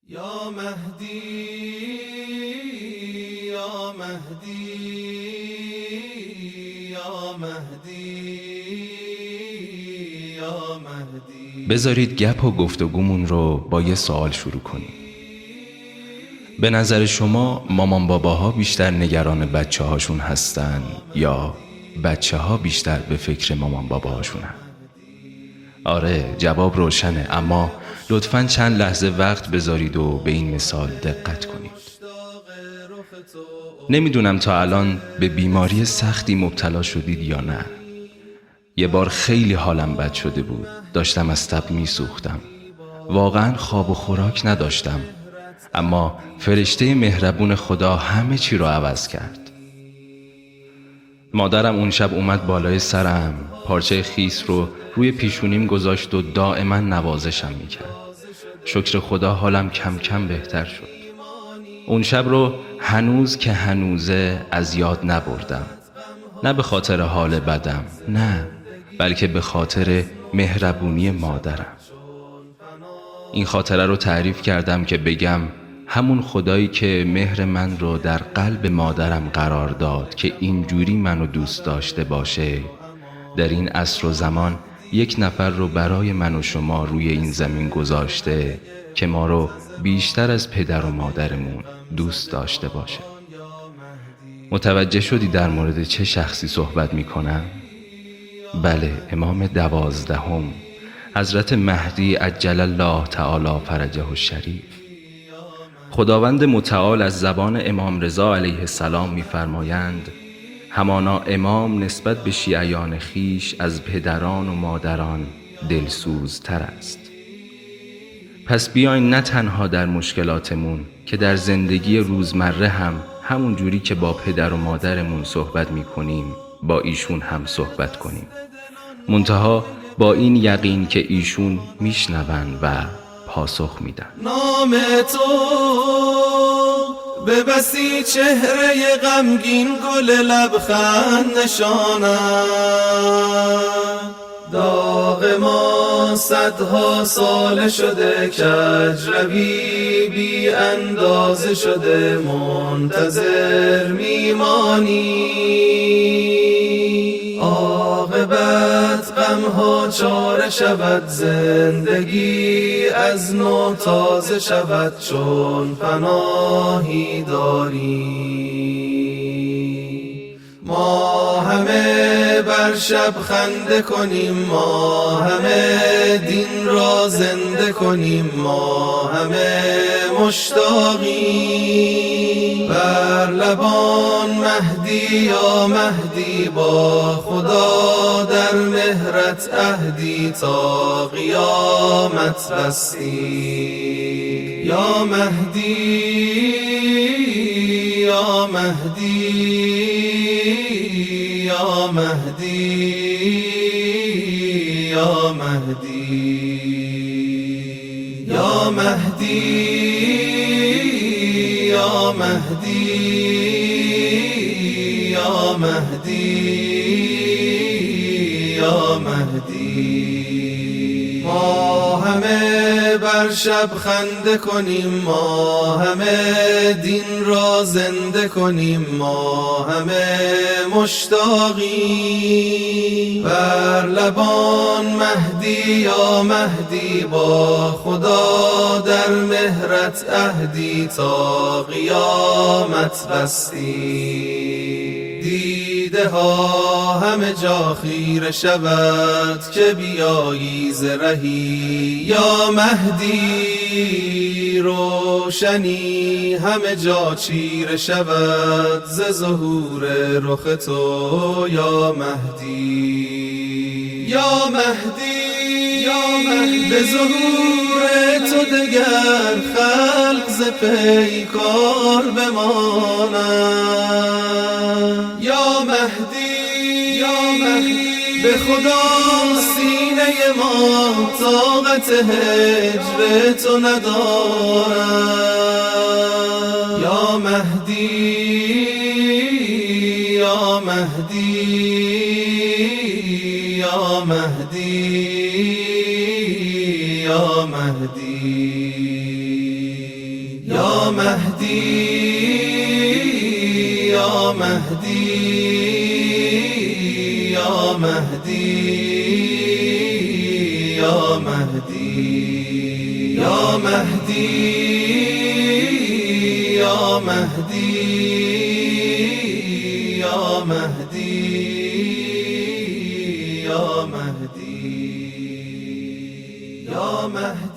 یا مهدی یا مهدی یا مهدی یا مهدی. بذارید گپ و گفتگومون رو با یه سوال شروع کنیم. به نظر شما مامان باباها بیشتر نگران بچه هاشون هستن یا بچه ها بیشتر به فکر مامان باباهاشونن؟ آره، جواب روشنه، اما لطفاً چند لحظه وقت بذارید و به این مثال دقت کنید. نمیدونم تا الان به بیماری سختی مبتلا شدید یا نه. یه بار خیلی حالم بد شده بود، داشتم از تب میسوختم، واقعاً خواب و خوراک نداشتم، اما فرشته مهربون خدا همه چی رو عوض کرد. مادرم اون شب اومد بالای سرم، پارچه خیس رو روی پیشونیم گذاشت و دائما نوازشم میکرد. شکر خدا حالم کم کم بهتر شد. اون شب رو هنوز که هنوزه از یاد نبردم، نه به خاطر حال بدم، نه، بلکه به خاطر مهربونی مادرم. این خاطره رو تعریف کردم که بگم همون خدایی که مهر من رو در قلب مادرم قرار داد که اینجوری منو دوست داشته باشه، در این عصر و زمان یک نفر رو برای من و شما روی این زمین گذاشته که ما رو بیشتر از پدر و مادرمون دوست داشته باشه. متوجه شدی در مورد چه شخصی صحبت میکنم؟ بله، امام 12 حضرت مهدی عجل الله تعالی فرجه الشریف. خداوند متعال از زبان امام رضا علیه السلام می‌فرمایند همانا امام نسبت به شیعیان خیش از پدران و مادران دلسوزتر است. پس بیاین نه تنها در مشکلاتمون که در زندگی روزمره همون جوری که با پدر و مادرمون صحبت می‌کنیم با ایشون هم صحبت کنیم، منتها با این یقین که ایشون میشنون و پاسخ میدن. نام تو به بسی چهره غمگین گل لبخند نشانم. داغ ما صدها سال شده، کج روی بی اندازه شده، منتظر میمانی. عاقبت غمها چاره شود، زندگی از نو تازه شود، چون پناهی داری. ما همه بر شب خنده کنیم، ما همه دین را زنده کنیم، ما همه مشتاقیم بر لبان مهدی یا مهدی، با خدا در مهرت عهدی تا قیامت بستی. یا مهدی یا مهدی یا مهدی یا مهدی یا مهدی یا مهدی یا مهدی یا مهدی. ما همه بر شب خنده کنیم، ما همه دین را زنده کنیم، ما همه مشتاقیم بر لبان مهدی یا مهدی، با خدا در مهرت عهدی تا قیامت بستی. دیده ها همه جا خیره شود که بیایی ز رهی یا مهدی. روشنی همه جا چیره شود ز ظهور رخ تو یا مهدی. یا مهدی یا مهدی، به ظهور تو دگر خلق ز پیکار بمانند. یا مهدی یا مهدی، به خدا سینه ما طاقت هجر تو ندارد. یا مهدی یا مهدی یا مهدی یا مهدی. یا مهدی یا مهدی یا مهدی یا مهدی یا مهدی یا مهدی یا مهدی یا مهدی یا مهدی